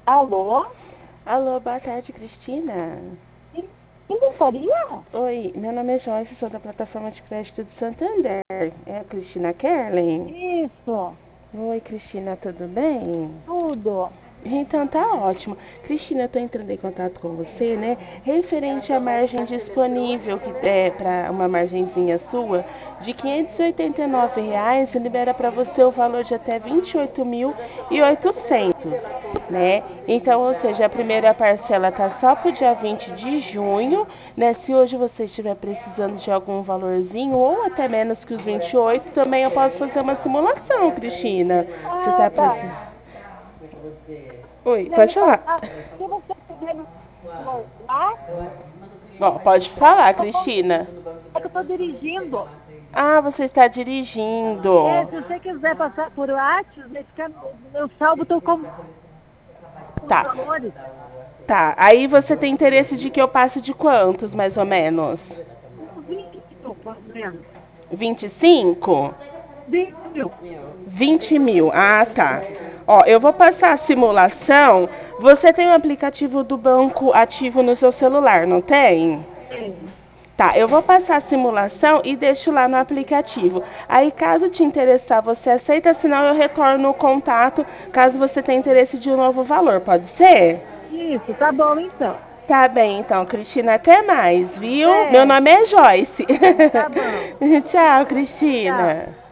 Alô? Alô, boa tarde, Cristina. Quem faria? Oi, meu nome é Joyce, sou da plataforma de crédito de Santander. É a Cristina Kerlen? Isso, Oi, Cristina, tudo bem? tudo. Então tá ótimo. Cristina, eu tô entrando em contato com você, né? Referente à margem disponível, que é para uma margenzinha sua, de R$ 589, libera para você o valor de até 28.800, né? Então, ou seja, a primeira parcela tá só pro dia 20 de junho, né? Se hoje você estiver precisando de algum valorzinho, ou até menos que os 28, também eu posso fazer uma simulação, Cristina. Você Ah, tá tá. precisando? Oi, E aí, pode falar. se você puder me lá, Bom, pode falar, eu vou- Cristina. é que eu estou dirigindo. Ah, você está dirigindo. Se você quiser passar por WhatsApp, vai ficar no meu salvo, estou com os Tá, valores. tá. Aí você tem interesse de que eu passe de quantos, mais ou menos? Uns 20 mil, mais ou menos. 25? 20 mil. 20 mil. Ah, tá. Ó, eu vou passar a simulação. Você tem o aplicativo do banco ativo no seu celular, não tem? Tem. Tá, eu vou passar a simulação e deixo lá no aplicativo. Aí, caso te interessar, você aceita, senão eu retorno o contato, caso você tenha interesse de um novo valor, pode ser? Isso, tá bom então. Tá bem, então, Cristina, até mais, viu? Meu É, nome é Joyce. tá bom. Tchau, Tchau. Cristina.